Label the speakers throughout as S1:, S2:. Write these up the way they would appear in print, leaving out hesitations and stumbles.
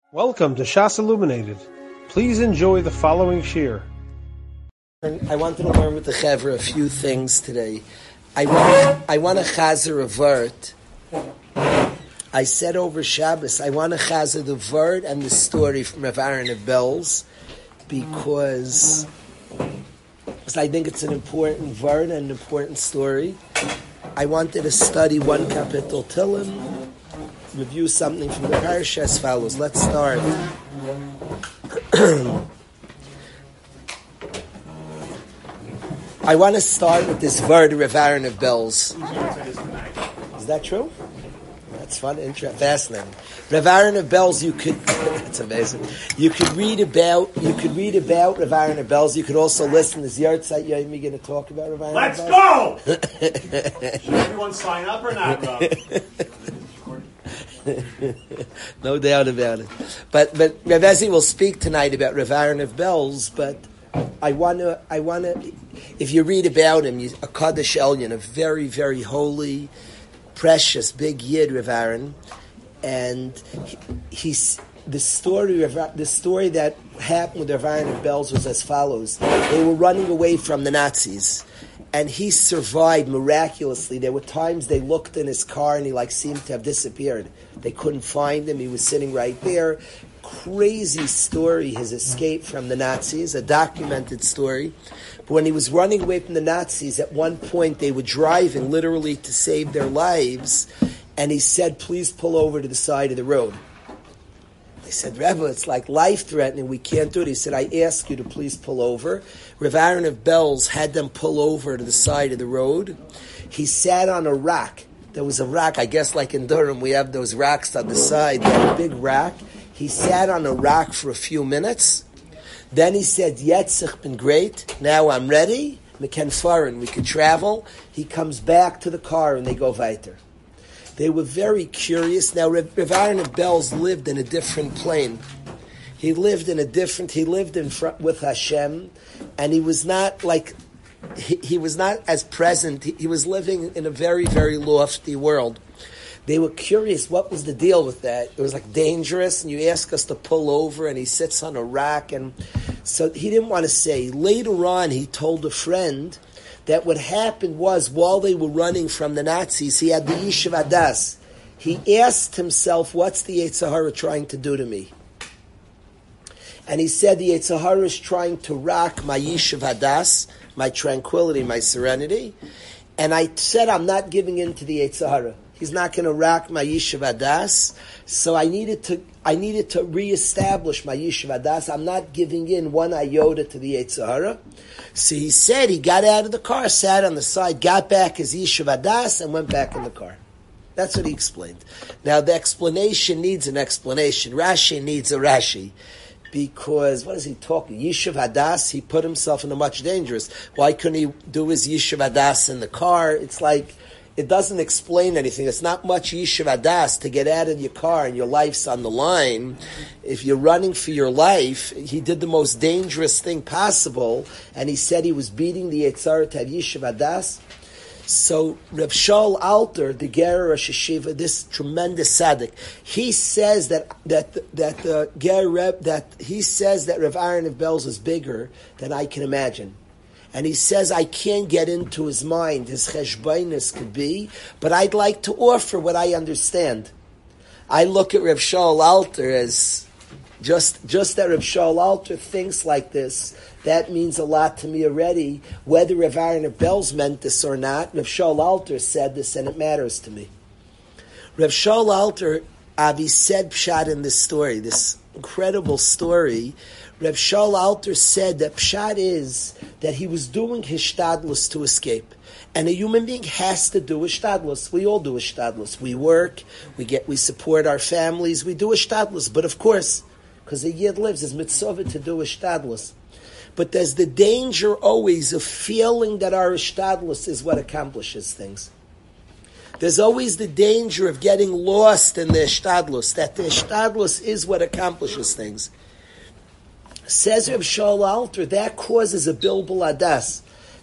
S1: Welcome to Shas Illuminated. Please enjoy the following shir.
S2: I wanted to learn with the Chevra a few things today. I want to chazer a vert. I said over Shabbos, I want to chazer the vert and the story from Rav Aaron of Belz because I think it's an important vert and an important story. I wanted to study one kapitel Tillim, review something from the parasha as follows. Let's start. I want to start with this word, Rav Aaron of Belz. Is that true? That's fun, interesting, fascinating. Rav Aaron of Belz, you could. That's amazing. You could read about Rav Aaron of Belz. You could also listen to Ziyartzeit Yomi going to talk about Rav Aaron.
S3: Let's go. Should everyone sign up or not, Rob?
S2: No doubt about it. But Rav Ezi will speak tonight about Rav Aaron of Belz. But I wanna. If you read about him, a Kaddish Elyon, a very, very holy, precious, big Yid, Rav Aaron, and he's the story that happened with Rav Aaron of Belz was as follows: they were running away from the Nazis. And he survived miraculously. There were times they looked in his car and he seemed to have disappeared. They couldn't find him. He was sitting right there. Crazy story, his escape from the Nazis, a documented story. But when he was running away from the Nazis, at one point they were driving literally to save their lives. And he said, please pull over to the side of the road. They said, Rebbe, it's like life-threatening. We can't do it. He said, I ask you to please pull over. Rav Aaron of Belz had them pull over to the side of the road. He sat on a rock. There was a rock, I guess like in Durham, we have those rocks on the side, that big rock. He sat on a rock for a few minutes. Then he said, Yetzich been great. Now I'm ready. We can travel. He comes back to the car and they go weiter. They were very curious. Now, Rav Aaron of Belz lived in a different plane. He lived in front with Hashem, and he was not he was not as present. He was living in a very, very lofty world. They were curious, what was the deal with that? It was dangerous, and you ask us to pull over, and he sits on a rock, and so he didn't want to say. Later on, he told a friend that what happened was, while they were running from the Nazis, he had the Yishuv Adas. He asked himself, what's the Yetzer Hara trying to do to me? And he said, the Yetzer Hara is trying to rock my Yishuv Adas, my tranquility, my serenity. And I said, I'm not giving in to the Yetzer Hara. He's not going to rock my Yishuv Adas. So I needed to reestablish my Yishuv Adas. I'm not giving in one iota to the Yetzer Hara. So he said he got out of the car, sat on the side, got back his Yishuv Adas, and went back in the car. That's what he explained. Now the explanation needs an explanation. Rashi needs a Rashi. Because, what is he talking? Yishuv Hadas, he put himself in a much dangerous. Why couldn't he do his Yishuv Hadas in the car? It's it doesn't explain anything. It's not much Yishuv Hadas to get out of your car and your life's on the line. If you're running for your life, he did the most dangerous thing possible, and he said he was beating the Yetzer Hara to have Yishuv Hadas. So Reb Shaul Alter, the Ger Rosh Hashiva, this tremendous tzaddik, he says that he says that Rav Aaron of Belz is bigger than I can imagine, and he says I can't get into his mind, his cheshbainis could be, but I'd like to offer what I understand. I look at Reb Shaul Alter as just that Reb Shaul Alter thinks like this. That means a lot to me already. Whether Rav Aaron of Belz meant this or not, Rav Shaul Alter said this, and it matters to me. Rav Shaul Alter, Avi said pshat in this story, this incredible story. Rav Shaul Alter said that pshat is that he was doing his shtadlus to escape. And a human being has to do a shtadlus. We all do a shtadlus. We work, we support our families, we do a shtadlus. But of course, because a yid lives, it's mitzvah to do a shtadlus. But there's the danger always of feeling that our ishtadlus is what accomplishes things. There's always the danger of getting lost in the ishtadlus, that the ishtadlus is what accomplishes things. Says Reb Shaul Alter, that causes a bilbul adas.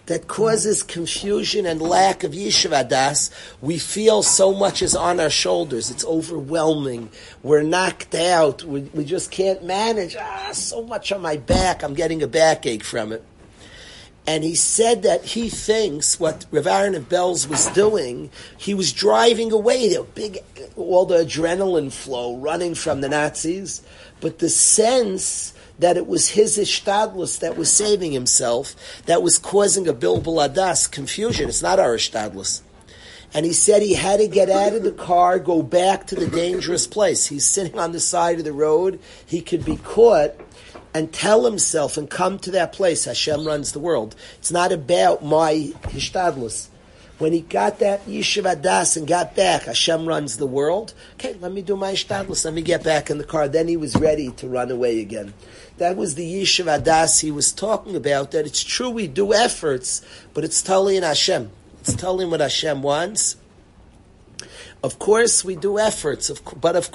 S2: that causes confusion and lack of Yeshiva Das. We feel so much is on our shoulders. It's overwhelming. We're knocked out. We just can't manage. So much on my back. I'm getting a backache from it. And he said that he thinks what Rav Aaron of Belz was doing, he was driving away. There were all the adrenaline flow running from the Nazis, but the sense that it was his ishtadlus that was saving himself, that was causing a bilbul adas, confusion. It's not our ishtadlus. And he said he had to get out of the car, go back to the dangerous place. He's sitting on the side of the road. He could be caught and tell himself and come to that place. Hashem runs the world. It's not about my hishtadlus. When he got that Yeshiva Das and got back, Hashem runs the world. Okay, let me do my hishtadlus. Let me get back in the car. Then he was ready to run away again. That was the Yeshiva Das he was talking about, that it's true we do efforts, but it's totally in Hashem. It's telling what Hashem wants. Of course, we do efforts, but if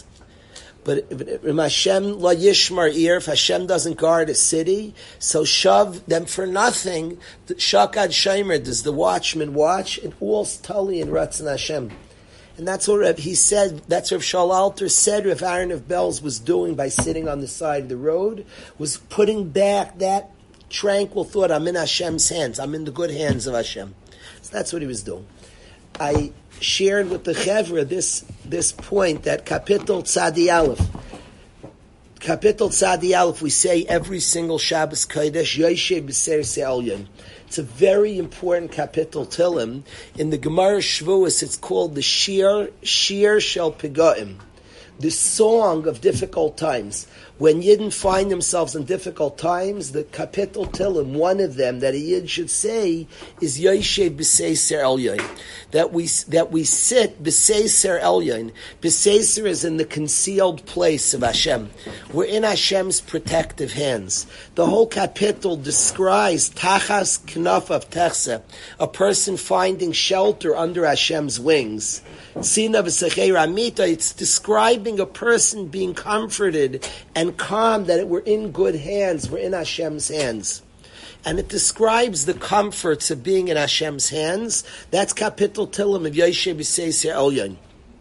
S2: Hashem la yishmar ir, if Hashem doesn't guard a city, so shav them for nothing. Shakad Shaimer, does the watchman watch? It all's tali in Ratzon Hashem. And that's what he said, that's what Shaul Alter said Rav Aaron of Belz was doing by sitting on the side of the road, was putting back that tranquil thought, I'm in Hashem's hands, I'm in the good hands of Hashem. So that's what he was doing. I shared with the Chevra this point that Kapitel Tzadi Aleph. Kapitel Tzadi Aleph, we say every single Shabbos Kodesh, Yoshe B'Ser Se'elyon. It's a very important Kapitel Tilim. In the Gemara Shavuos, it's called the Shir Shel Pegaim, the song of difficult times. When Yidden find themselves in difficult times, the Kapitel Tilim, one of them that a Yid should say is Yoshe B'Seiser Elyon. That we sit B'Seiser Elyon. B'Seiser is in the concealed place of Hashem. We're in Hashem's protective hands. The whole Kapitel describes Tachas Knafav Techse, a person finding shelter under Hashem's wings. It's describing a person being comforted and calm, that we're in good hands, we're in Hashem's hands. And it describes the comforts of being in Hashem's hands. That's Kapitel Tilim of Yoshe B'Seiser Elyon.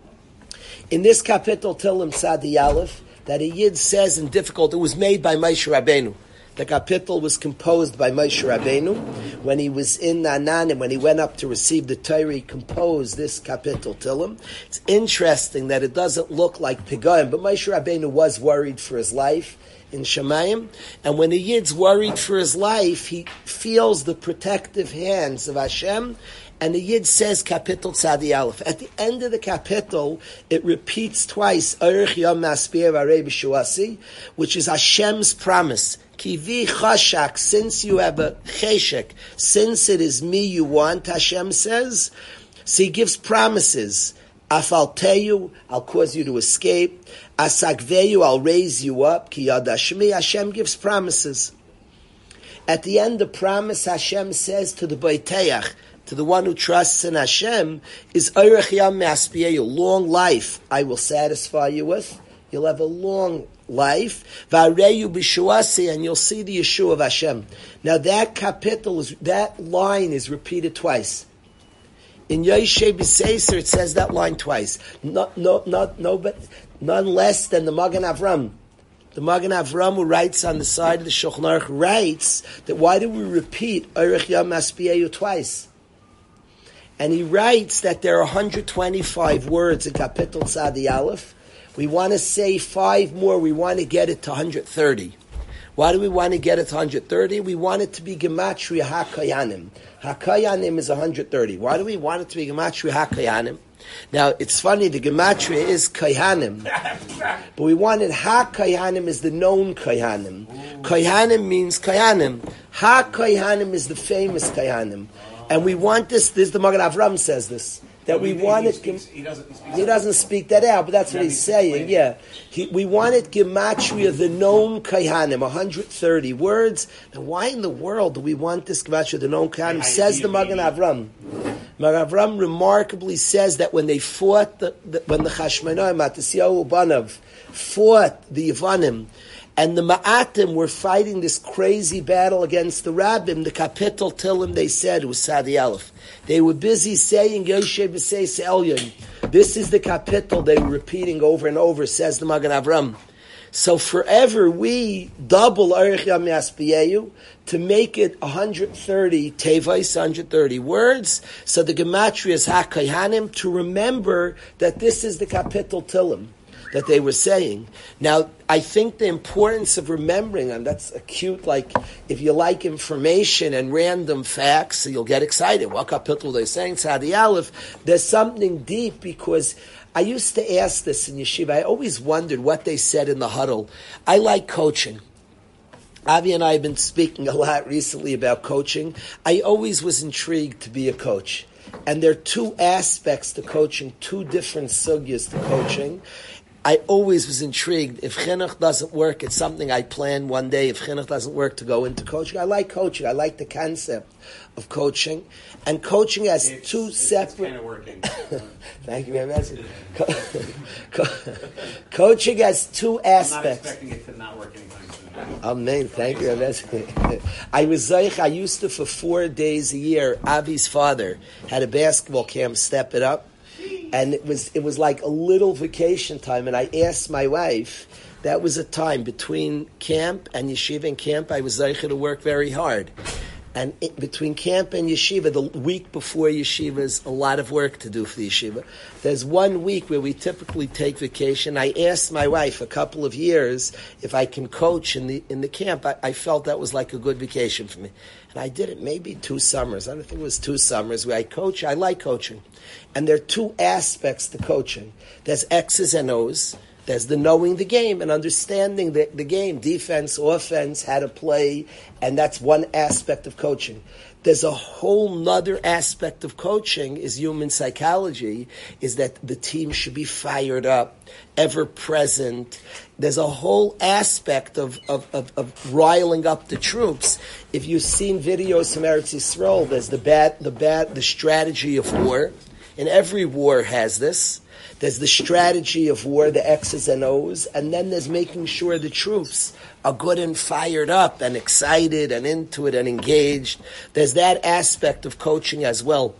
S2: In this Kapitel Tilim Tzadi Aleph, that a Yid says in difficult, it was made by Moshe Rabbeinu. The Kapitel was composed by Moshe Rabbeinu. When he was in Nanan and when he went up to receive the Torah, he composed this Kapitel Tilim. It's interesting that it doesn't look like Pegayim, but Moshe Rabbeinu was worried for his life in Shemayim. And when a Yid's worried for his life, he feels the protective hands of Hashem. And the Yid says Kapitel Tzadi Aleph. At the end of the Kapitel, it repeats twice, Orech Yom Maspir V'Arei B'Shuasi, which is Hashem's promise. Kivi chashak, since you have a cheshek, since it is me you want, Hashem says. So he gives promises. Afalteyu, I'll cause you to escape. Asagveyu, I'll raise you up. Ki yad Hashmi, Hashem gives promises. At the end, the promise Hashem says to the Boiteach, to the one who trusts in Hashem, is Orech Yam Maspieyu, long life I will satisfy you with. You'll have a long life. V'areyu b'shuasi, and you'll see the Yeshua of Hashem. Now that line is repeated twice. In Yoshe B'Seiser, it says that line twice. But none less than the Magen Avram. The Magen Avram, who writes on the side of the Shulchan Aruch, writes that why do we repeat Orech Yam Maspieyu twice? And he writes that there are 125 words in Kapitel Tzadi Aleph. We want to say 5 more. We want to get it to 130. Why do we want to get it to 130? We want it to be Gematria HaKayanim. HaKayanim is 130. Why do we want it to be Gematria HaKayanim? Now, it's funny, the Gematria is Kayanim. But we wanted HaKayanim is the known Kayanim. Kayanim means Kayanim. HaKayanim is the famous Kayanim. And we want this the Magen Avram says this. That we want it. He doesn't speak that out, but that's what he's saying. Yeah, we want it gematria, the known kaihanim, 130 words. Now, why in the world do we want this gematria, the known kaihanim? Says the Magen Avram. Magen Avram remarkably says that when they fought, when the Chashmonaim, Matisyahu Banav, fought the Yevanim, And the Ma'atim were fighting this crazy battle against the Rabbim. The Kapitel Tilim, they said, was Sadi Aleph. They were busy saying, Yoshe B'Seis Elyon. This is the Kapitel they were repeating over and over, says the Magen Avram. So forever we double Arich Yam Yaspiyeu to make it 130 Tevais, 130 words. So the Gematria is HaKayhanim, to remember that this is the Kapitel Tilim that they were saying. Now, I think the importance of remembering them, that's acute, like, if you like information and random facts, you'll get excited. What kapitel they're saying? Tzadi Aleph. There's something deep, because I used to ask this in yeshiva. I always wondered what they said in the huddle. I like coaching. Avi and I have been speaking a lot recently about coaching. I always was intrigued to be a coach. And there are two aspects to coaching, two different sugyas to coaching. I always was intrigued. If chinuch doesn't work, it's something I plan one day. If chinuch doesn't work, to go into coaching. I like coaching. I like the concept of coaching. And coaching has two separate...
S3: It's kind of working.
S2: Thank you very much. Coaching has two aspects.
S3: I'm not expecting it to not work anytime soon.
S2: Amen. Thank you very much. I used to, for 4 days a year, Avi's father had a basketball camp, Step It Up. And it was like a little vacation time. And I asked my wife, that was a time between camp and yeshiva. And camp, I was zeicher to work very hard. And between camp and yeshiva, the week before yeshiva is a lot of work to do for the yeshiva. There's 1 week where we typically take vacation. I asked my wife a couple of years if I can coach in the camp. I felt that was like a good vacation for me. And I did it maybe 2 summers. I don't think it was 2 summers where I coach. I like coaching. And there are two aspects to coaching. There's X's and O's. There's the knowing the game and understanding the game, defense, offense, how to play, and that's one aspect of coaching. There's a whole nother aspect of coaching, is human psychology, is that the team should be fired up, ever present. There's a whole aspect of riling up the troops. If you've seen videos from Eretz Yisrael, there's the strategy of war, and every war has this. There's the strategy of war, the X's and O's, and then there's making sure the troops are good and fired up and excited and into it and engaged. There's that aspect of coaching as well.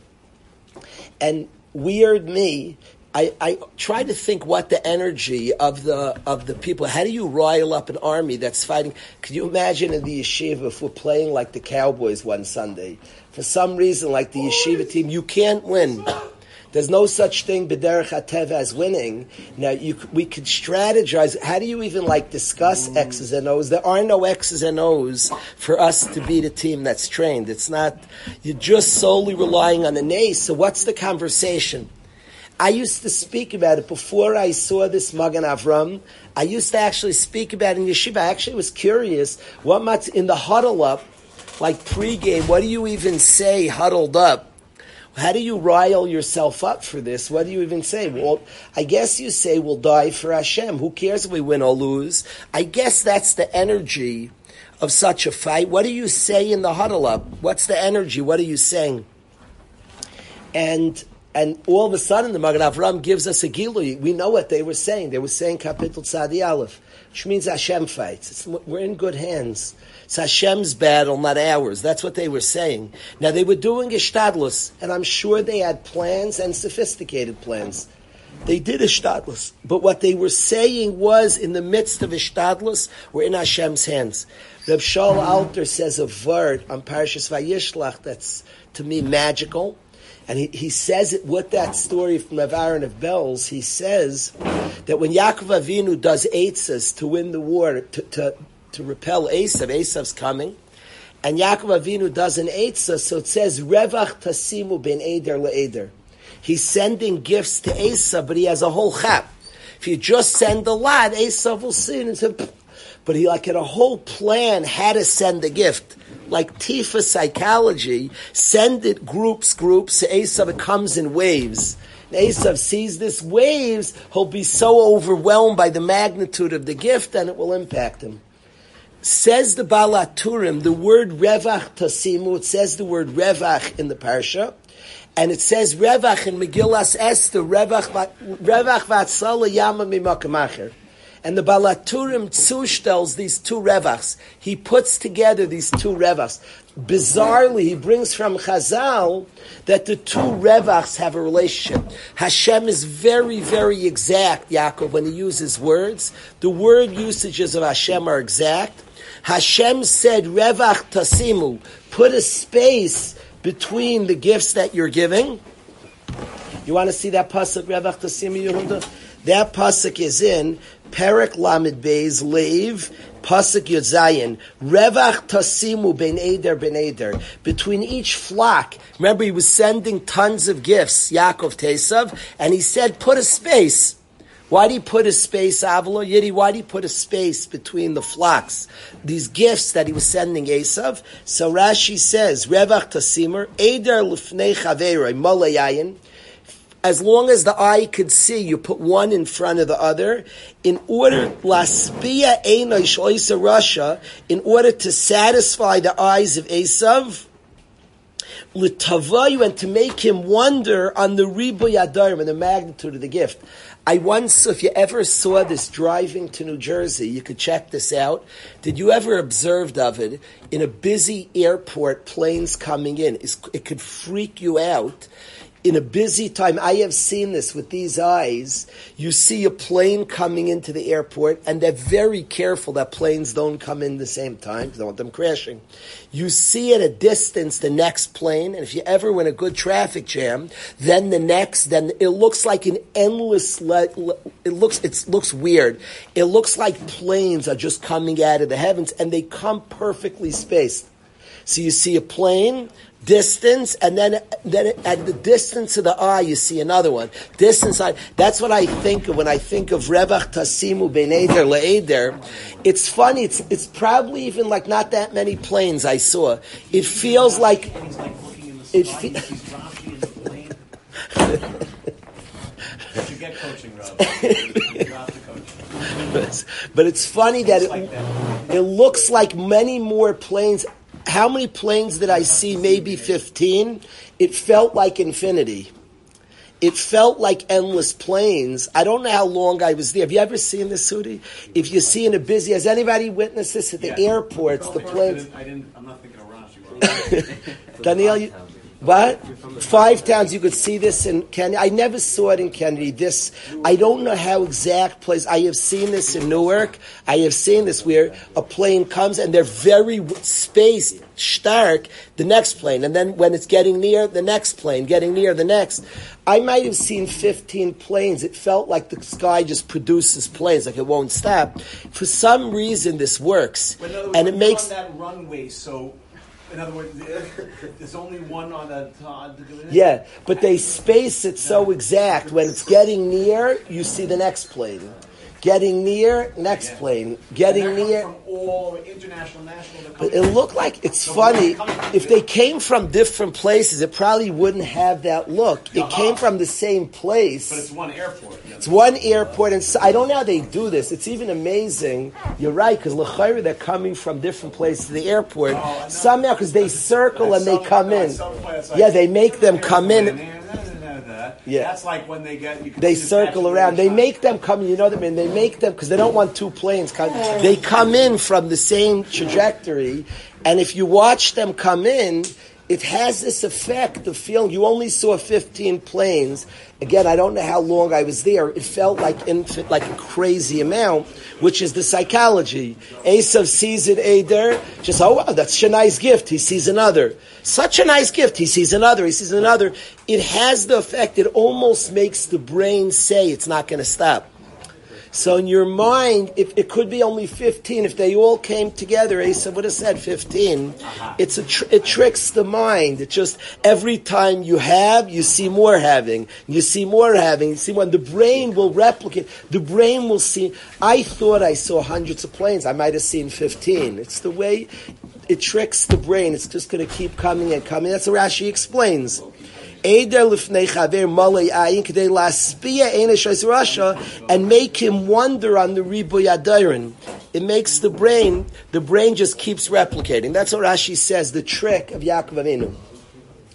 S2: And weird me, I try to think what the energy of the people. How do you rile up an army that's fighting? Could you imagine in the yeshiva if we're playing like the Cowboys one Sunday? For some reason, like the yeshiva team, you can't win. There's no such thing, b'derech hateva, as winning. Now, we could strategize. How do you even discuss X's and O's? There are no X's and O's for us to beat a team that's trained. It's not, you're just solely relying on an ace. So what's the conversation? I used to speak about it before I saw this Magen Avram. I used to actually speak about it in yeshiva. I actually was curious, what much in the huddle up, like pregame, what do you even say huddled up? How do you rile yourself up for this? What do you even say? Well, I guess you say we'll die for Hashem. Who cares if we win or lose? I guess that's the energy of such a fight. What do you say in the huddle up? What's the energy? What are you saying? And all of a sudden, the Magen Avram gives us a gilui. We know what they were saying. They were saying Kapitel Tzadi Aleph, which means Hashem fights. We're in good hands. It's Hashem's battle, not ours. That's what they were saying. Now, they were doing Ishtadlus, and I'm sure they had plans and sophisticated plans. They did Ishtadlus. But what they were saying was, in the midst of Ishtadlus, we're in Hashem's hands. Reb Shaul Alter says a word on Parashas Vayishlach that's, to me, magical. And he says it with that story from Rav Aaron of Belz. He says that when Yaakov Avinu does eitzes to win the war, to repel Esav's coming, and Yaakov Avinu does an eitzah, so it says, Revach tasimu ben eder le'eder. He's sending gifts to Esav, but he has a whole chap. If you just send a lot, Esav will see it and say, pfft. But he had a whole plan how to send a gift. Like Tifa psychology, send it groups, so Esav comes in waves. And Esav sees this waves, he'll be so overwhelmed by the magnitude of the gift, and it will impact him. Says the Baal HaTurim, the word Revach Tasimu, it says the word Revach in the Parsha, and it says Revach in Megillas Esther, Revach Vatzala Yama Mimakam Acher. And the Balaturim zustells these two revachs. He puts together these two revachs. Bizarrely, he brings from Chazal that the two revachs have a relationship. Hashem is very, very exact, Yaakov, when he uses words. The word usages of Hashem are exact. Hashem said, Revach tasimu, put a space between the gifts that you're giving. You want to see that pasuk, Revach tasimu, Yehuda? That pasuk is in Perek Lamed Beis Leiv, pasuk Yud Zayin. Revach tasimu ben eder. Between each flock, remember he was sending tons of gifts, Yaakov Tesav, and he said, put a space. Why did he put a space, Avlo Yidi? Why did he put a space between the flocks? These gifts that he was sending Esav. So Rashi says, Revach tasimer, eder lifnei chaveroi, malayayin. As long as the eye could see, you put one in front of the other, in order laspia einay shloisa Russia, in order to satisfy the eyes of Esav, l'tavayu, and to make him wonder on the riboy adarim and the magnitude of the gift. I once, if you ever saw this driving to New Jersey, you could check this out. Did you ever observe of it in a busy airport, planes coming in? It could freak you out. In a busy time, I have seen this with these eyes. You see a plane coming into the airport, and they're very careful that planes don't come in the same time, because they want them crashing. You see at a distance the next plane, and if you ever were in a good traffic jam, then the next, then it looks like an endless, it looks weird. It looks like planes are just coming out of the heavens, and they come perfectly spaced. So you see a plane, distance, and then at the distance of the eye, you see another one. Distance, that's what I think of when I think of Revach Tasimu Ben Eder LeEder. It's funny, it's probably even like not that many planes I saw. It feels like... You
S3: get coaching, Rob.
S2: But it's funny that it looks like many more planes. How many planes did I see? Maybe 15. It felt like infinity. It felt like endless planes. I don't know how long I was there. Have you ever seen this, Sudi? If you see in a busy, has anybody witnessed this at the airports? The planes.
S3: I'm not thinking of Rashi.
S2: Daniel, what? 5 towns. You could see this in Kennedy. I never saw it in Kennedy. This, I don't know how exact place. I have seen this in Newark. I have seen this where a plane comes and they're very spaced, stark, the next plane. And then when it's getting near, the next plane, getting near the next. I might have seen 15 planes. It felt like the sky just produces planes, like it won't stop. For some reason, this works. And it makes...
S3: on that runway, so... In other words, there's only one on that.
S2: Yeah, but they space it so exact. When it's getting near, you see the next plane. Getting near, next plane. Getting near.
S3: From all international, national.
S2: But it looked like, it's funny, if they came from different places, it probably wouldn't have that look. It came from the same place.
S3: But it's one airport.
S2: It's one airport, and so, I don't know how they do this. It's even amazing. You're right, because l'chayra, they're coming from different places to the airport. Somehow, because they circle and they come in. Yeah, they make them come in. Yeah.
S3: That's like when they get...
S2: They circle around. They make them come, you know what I mean? They make them, because they don't want two planes coming. They come in from the same trajectory, and if you watch them come in, it has this effect of feeling, you only saw 15 planes. Again, I don't know how long I was there. It felt like a crazy amount, which is the psychology. Esav sees it, Eder, just, oh wow, that's a nice gift. He sees another. Such a nice gift. He sees another. He sees another. It has the effect, it almost makes the brain say it's not going to stop. So in your mind, if it could be only 15, if they all came together, Esav would have said 15. It tricks the mind. It just, every time you have, you see more having. You see more having. You see when the brain will replicate. The brain will see. I thought I saw hundreds of planes. I might have seen 15. It's the way it tricks the brain. It's just going to keep coming and coming. That's what Rashi explains. And make him wonder on the riboy adarim. It makes the brain just keeps replicating. That's what Rashi says, the trick of Yaakov Avinu.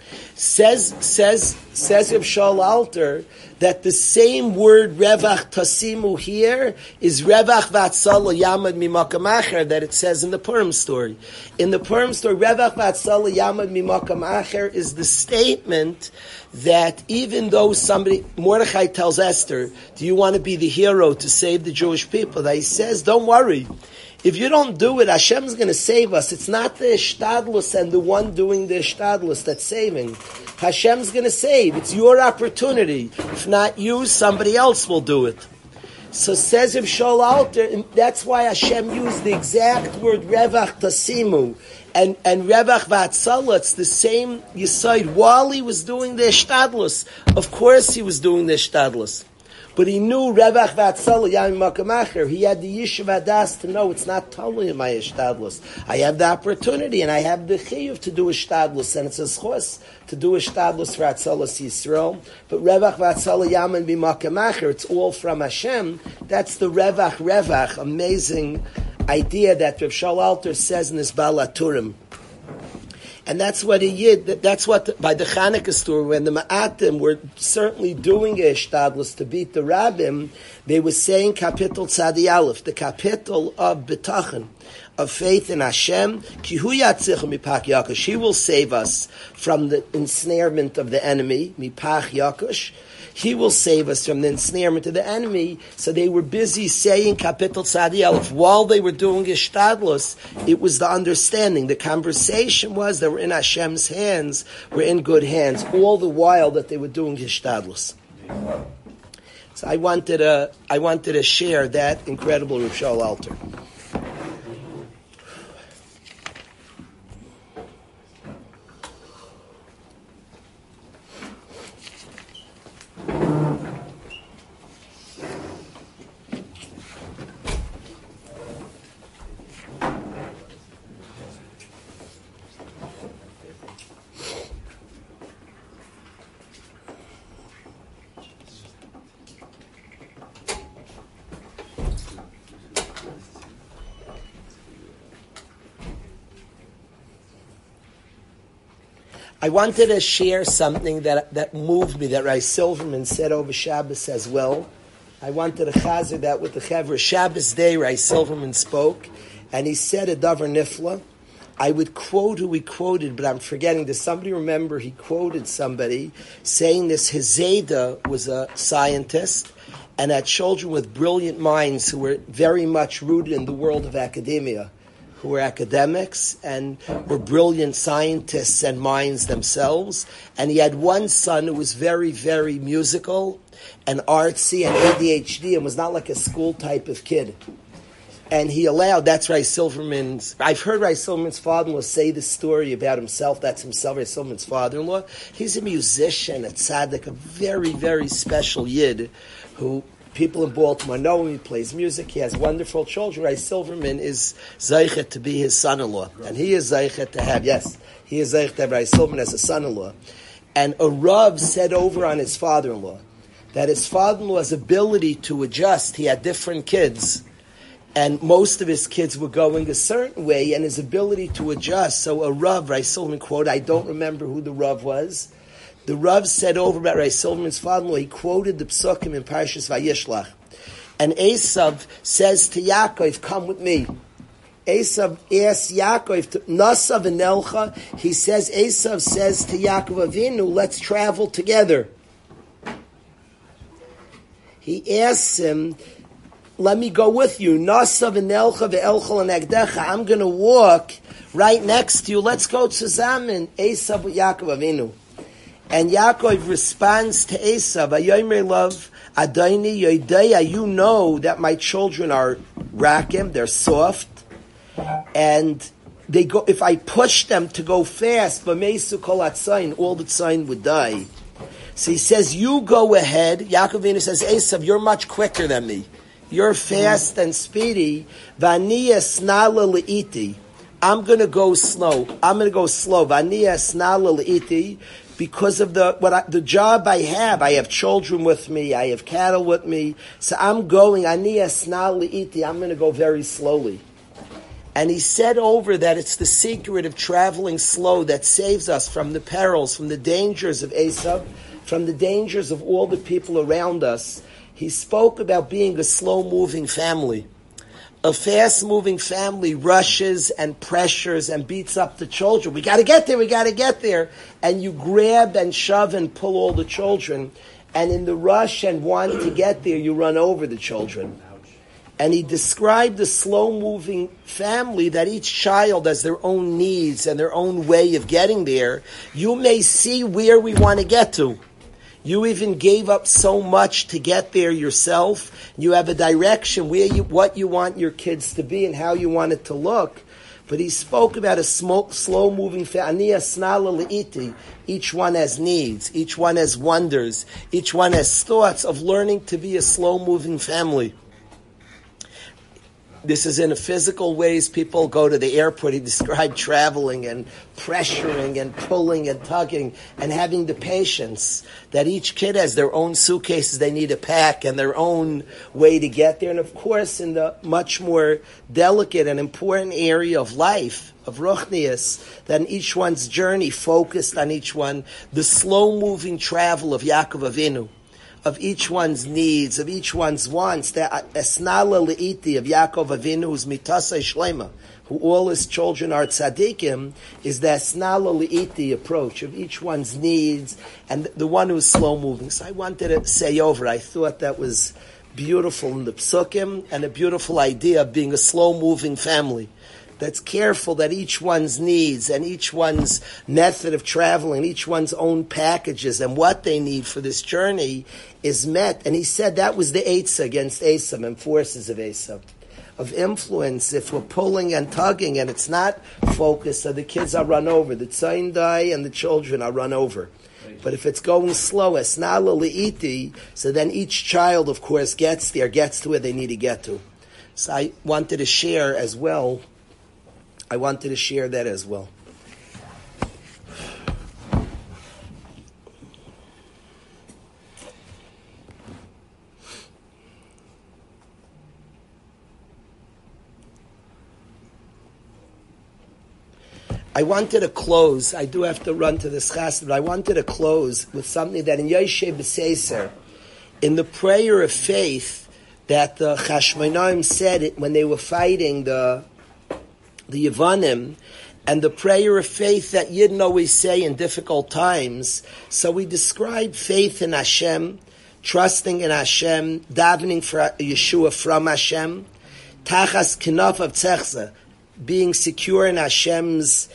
S2: Says Reb Shaul Alter that the same word Revach Tasimu here is Revach Vatzala Yamad Mimakam Acher that it says in the Purim story. In the Purim story, Revach Vatzala Yamad Mimakam Acher is the statement that even though Mordechai tells Esther, do you want to be the hero to save the Jewish people? That he says, don't worry. If you don't do it, Hashem's going to save us. It's not the Ishtadlus and the one doing the Ishtadlus that's saving. Hashem's going to save. It's your opportunity. If not you, somebody else will do it. So says Reb Shaul Alter, and that's why Hashem used the exact word Revach Tasimu. And Revach Vatzala, it's the same Yesod. While he was doing the Ishtadlus, of course he was doing the Ishtadlus. But he knew Revach Vatzala Yamim Makamacher. He had the Yishuv Adas to know it's not totally in my Ishtadlus. I have the opportunity and I have the Chiyuv to do Ishtadlus, and it's a schos to do Ishtadlus for Atzalas Yisrael. But Revach Vatzala Yamim Makamacher, it's all from Hashem. That's the Revach, amazing idea that Reb Shaul Alter says in his Baal HaTurim. And that's what that's what, by the Chanukah story, when the Ma'atim were certainly doing a Ishtadlus to beat the Rabbim, they were saying Kapitel Tzadi Aleph, the capital of B'tachon, of faith in Hashem, Ki hu yatzichu mipach yakush, He will save us from the ensnarement of the enemy, mipach yakush. He will save us from the ensnarement of the enemy. So they were busy saying Kapitel Tzadi Aleph. While they were doing Ishtadlus, it was the understanding. The conversation was that we're in Hashem's hands, we're in good hands, all the while that they were doing Ishtadlus. So I wanted to share that incredible Reb Shaul Alter. I wanted to share something that moved me, that Rai Silverman said over Shabbos as well. I wanted to chazer that with the Chevra. Shabbos day, Rai Silverman spoke, and he said a davar nifla. I would quote who he quoted, but I'm forgetting. Does somebody remember he quoted somebody saying this? His Zayda was a scientist, and had children with brilliant minds who were very much rooted in the world of academia, who were academics and were brilliant scientists and minds themselves. And he had one son who was very, very musical and artsy and ADHD and was not like a school type of kid. And he allowed, that's Rai Silverman's, I've heard Rai Silverman's father-in-law say this story about himself. That's himself, Rai Silverman's father-in-law. He's a musician, a tzaddik, a very, very special yid who people in Baltimore know him. He plays music. He has wonderful children. Rai Silverman is zeichet to be his son-in-law. And he is zeichet to have, he is zeichet to have Rai Silverman as a son-in-law. And a Rav said over on his father-in-law that his father-in-law's ability to adjust, he had different kids, and most of his kids were going a certain way, and his ability to adjust. So a Rav, Rai Silverman quote, I don't remember who the Rav was. The Rav said over about Rai Silverman's father-in-law, he quoted the Psukim in Parshas Vayishlach. And Esav says to Yaakov, come with me. Esav asks Yaakov, Nasav and Elcha, Esav says to Yaakov Avinu, let's travel together. He asks him, let me go with you. Nasav and Elcha ve'elchel and Agdecha, I'm going to walk right next to you. Let's go to Zamen. Esav with Yaakov Avinu. And Yaakov responds to Esav, Ayomer love, Adoni Yodeya, you know that my children are rakim, they're soft, and they go. If I push them to go fast, V'meisu kol atzayin, all the tzayin would die. So he says, you go ahead. Yaakov Avinu says, Esav, you're much quicker than me. You're fast and speedy. V'aniya snala le'iti. I'm going to go slow. V'aniya snala le'iti. Because of the job I have children with me, I have cattle with me, so I'm going, I'm going to go very slowly. And he said over that it's the secret of traveling slow that saves us from the perils, from the dangers of Esav, from the dangers of all the people around us. He spoke about being a slow-moving family. A fast-moving family rushes and pressures and beats up the children. We got to get there. And you grab and shove and pull all the children. And in the rush and want to get there, you run over the children. And he described a slow-moving family that each child has their own needs and their own way of getting there. You may see where we want to get to. You even gave up so much to get there yourself. You have a direction what you want your kids to be and how you want it to look. But he spoke about a slow-moving family. Each one has needs. Each one has wonders. Each one has thoughts of learning to be a slow-moving family. This is in a physical ways. People go to the airport. He described traveling and pressuring and pulling and tugging and having the patience that each kid has their own suitcases they need to pack and their own way to get there. And of course, in the much more delicate and important area of life, of Ruchnius, that each one's journey focused on each one, the slow-moving travel of Yaakov Avinu, of each one's needs, of each one's wants, the esnala le'iti of Yaakov Avinu, who's mitasei shlema, who all his children are tzaddikim, is the esnala le'iti approach of each one's needs, and the one who's slow-moving. So I wanted to say over, I thought that was beautiful in the psukim, and a beautiful idea of being a slow-moving family that's careful that each one's needs and each one's method of traveling, each one's own packages and what they need for this journey is met. And he said that was the Eitzah against Esav and forces of Esav, of influence. If we're pulling and tugging and it's not focused, so the kids are run over, the tzayindai and the children are run over. But if it's going slow, esnala le'iti, so then each child, of course, gets to where they need to get to. So I wanted to share as well. I wanted to share that as well. I wanted to close. I do have to run to this chassid, but I wanted to close with something that in Yoshe B'Seiser, in the prayer of faith that the Chashmonaim said it when they were fighting the Yevanim, and the prayer of faith that Yidden always say in difficult times. So we describe faith in Hashem, trusting in Hashem, davening for Yeshua from Hashem, tachas kinaf of tzechza, being secure in Hashem's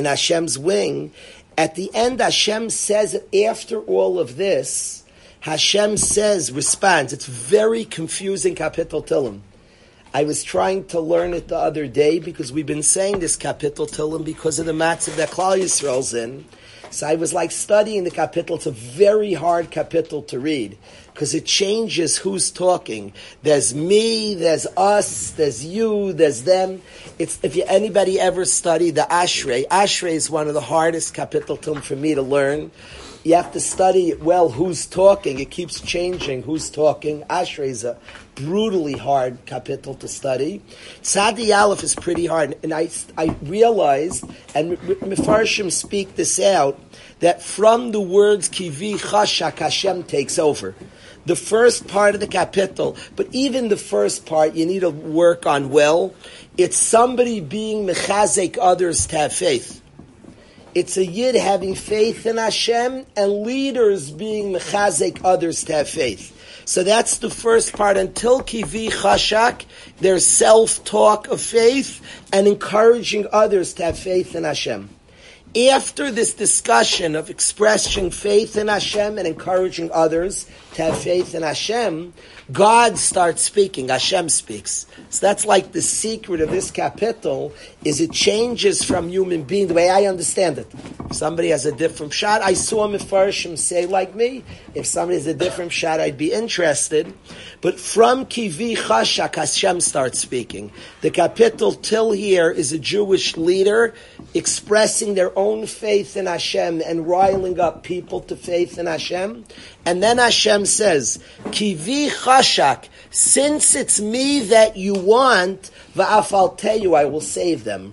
S2: wing. At the end, Hashem says, after all of this, Hashem responds. It's very confusing, Kapitel Tillim. I was trying to learn it the other day because we've been saying this Kapitel Tillim because of the matzav that Klal Yisrael's in. So I was like studying the Kapitel. It's a very hard Kapitel to read because it changes who's talking. There's me, there's us, there's you, there's them. If anybody ever studied the Ashrei is one of the hardest Kapitel Tillim for me to learn. You have to study it well, who's talking. It keeps changing who's talking. Ashrei is a brutally hard kapitel to study. Tzadi Aleph is pretty hard. And I realized, and Mefarshim speak this out, that from the words Kivi Chashak, Hashem takes over. The first part of the kapitel, but even the first part you need to work on well. It's somebody being mechazek others to have faith. It's a Yid having faith in Hashem and leaders being mechazek others to have faith. So that's the first part. Until Kivi Chashak, there's self-talk of faith and encouraging others to have faith in Hashem. After this discussion of expressing faith in Hashem and encouraging others to have faith in Hashem, God starts speaking. Hashem speaks. So that's like the secret of this kapitel, is it changes from human being, the way I understand it. If somebody has a different shot, I saw Mefarshim say like me. If somebody has a different shot, I'd be interested. But from Kivi Chashak, Hashem starts speaking. The kapitel till here is a Jewish leader expressing their own faith in Hashem and riling up people to faith in Hashem. And then Hashem says, Kivi Chashak, Since it's me that you want, va'afalteyu, I will save them.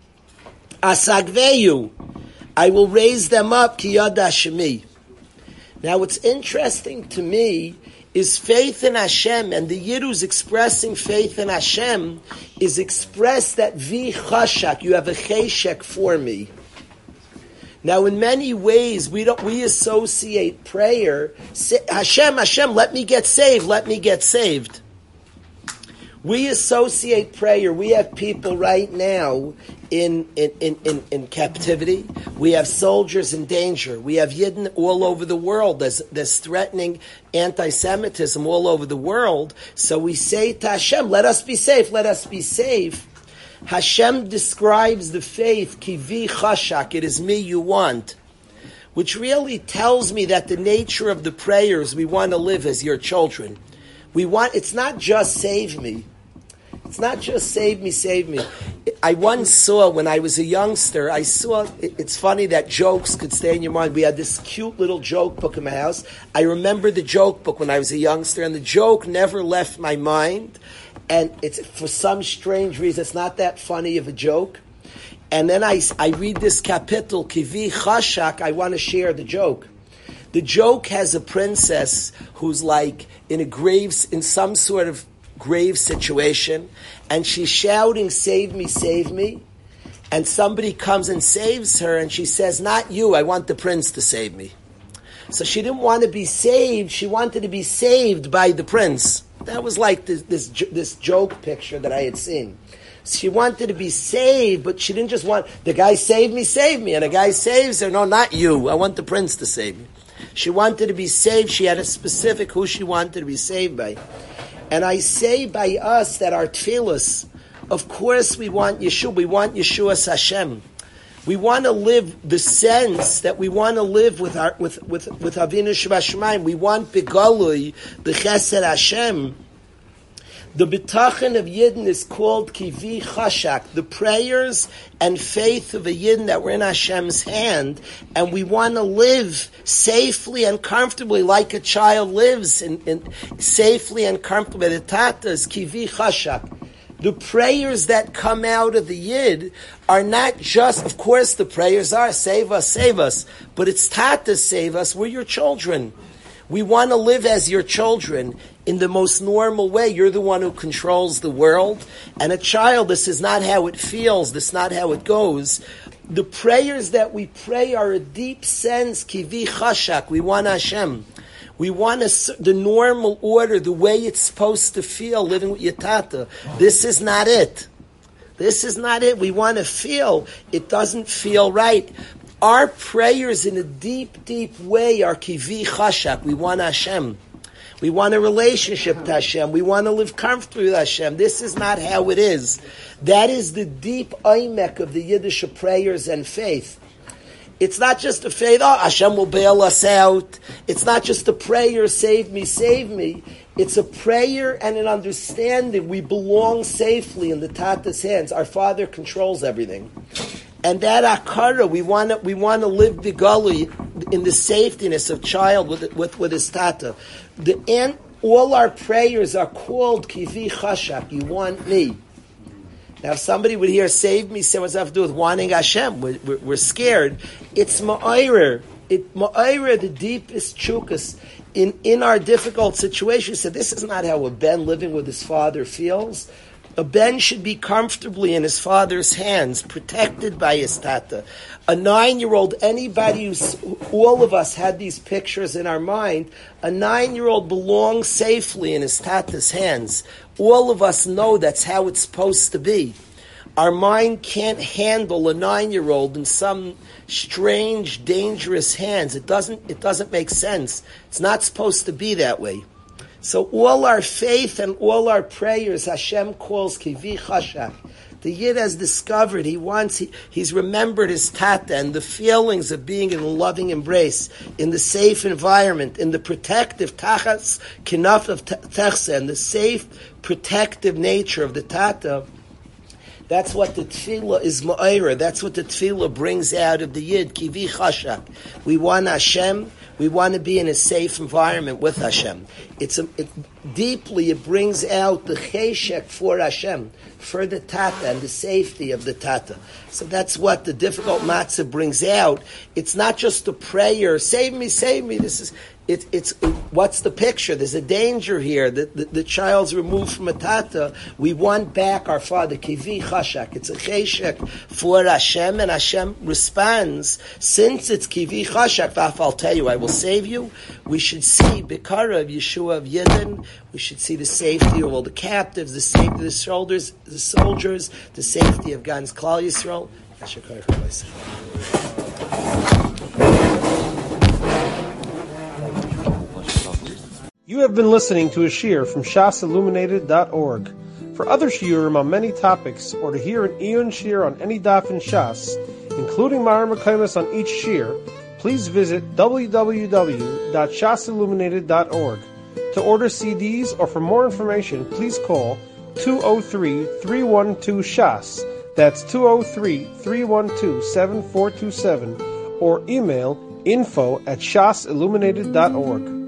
S2: Asagveyu, I will raise them up, ki yad Hashemi. Now what's interesting to me is faith in Hashem, and the Yid who's expressing faith in Hashem is expressed that vi chashak, you have a cheshek for me. Now, in many ways, we associate prayer. Hashem, let me get saved. Let me get saved. We associate prayer. We have people right now in captivity. We have soldiers in danger. We have Yidden all over the world. There's threatening anti-Semitism all over the world. So we say to Hashem, let us be safe. Let us be safe. Hashem describes the faith, kivi chashak, it is me you want, which really tells me that the nature of the prayers, we want to live as your children. It's not just save me. It's not just save me. I once saw, when I was a youngster, it's funny that jokes could stay in your mind. We had this cute little joke book in my house. I remember the joke book when I was a youngster, and the joke never left my mind. And it's, for some strange reason, it's not that funny of a joke. And then I read this kapitel, Kivi Chashak, I want to share the joke. The joke has a princess who's like in some sort of grave situation, and she's shouting, save me, save me. And somebody comes and saves her, and she says, not you, I want the prince to save me. So she didn't want to be saved, she wanted to be saved by the prince. That was like this joke picture that I had seen. She wanted to be saved, but she didn't just want, the guy saved me, and the guy saves her. No, not you. I want the prince to save me. She wanted to be saved. She had a specific who she wanted to be saved by. And I say by us that our tefillos, of course we want Yeshua. We want Yeshua's Hashem. We want to live the sense that we want to live with Avinu Shebashamayim. We want Begalui, the Chesed Hashem. The B'tachan of Yidden is called Kivi Chashak, the prayers and faith of a Yidden that were in Hashem's hand, and we want to live safely and comfortably like a child lives, in safely and comfortably. The Tata is Kivi Chashak. The prayers that come out of the Yid are not just, of course the prayers are, save us, but it's Tata, save us, we're your children. We want to live as your children in the most normal way. You're the one who controls the world. And a child, this is not how it feels, this is not how it goes. The prayers that we pray are a deep sense, Kivi Chashak, we want Hashem. We want the normal order, the way it's supposed to feel, living with your tata. This is not it. This is not it. We want to feel. It doesn't feel right. Our prayers in a deep, deep way are Kivi Chashak. We want Hashem. We want a relationship to Hashem. We want to live comfortably with Hashem. This is not how it is. That is the deep oimek of the Yiddish prayers and faith. It's not just a faith, Hashem will bail us out. It's not just a prayer, save me, save me. It's a prayer and an understanding. We belong safely in the Tata's hands. Our Father controls everything. And that akara, we want to live bigali in the safetiness of child with his Tata. All our prayers are called Kivi Chashak. You want me. Now, if somebody would hear, save me, say what's that have to do with wanting Hashem? We're scared. It's ma'ayrer. Ma'ayrer, the deepest chukas. In our difficult situation, said, this is not how a ben living with his father feels. A ben should be comfortably in his father's hands, protected by his tata. A 9-year-old, all of us had these pictures in our mind. A 9-year-old belongs safely in his tata's hands. All of us know that's how it's supposed to be. Our mind can't handle a 9-year-old in some strange, dangerous hands. It doesn't make sense. It's not supposed to be that way. So all our faith and all our prayers, Hashem calls Kivi Chashak. The Yid has discovered, he's remembered his Tata and the feelings of being in a loving embrace, in the safe environment, in the protective Tachas, Kinaf of Techse, and the safe, protective nature of the Tata. That's what the tefillah is ma'ira. That's what the tefillah brings out of the yid. Kivi chashak. We want Hashem. We want to be in a safe environment with Hashem. Deeply it brings out the cheshek for Hashem, for the tata and the safety of the tata. So that's what the difficult matzah brings out. It's not just a prayer, save me, save me. It's what's the picture? There's a danger here. The child's removed from a tata. We want back our father. Kivi chashak. It's a cheshek for Hashem, and Hashem responds. Since it's kivi chashak, I'll tell you, I will save you. We should see Bikara of Yeshua of Yidden. We should see the safety of all the captives, the safety of the soldiers, the safety of God's Klal Yisrael.
S1: You have been listening to a shiur from shasilluminated.org. For other shiurim on many topics, or to hear an Eon shiur on any daf in Shas, including Mareh Mekomos on each shiur, please visit www.shasilluminated.org. To order CDs or for more information, please call 203-312-SHAS. That's 203-312-7427, or email info@shasilluminated.org.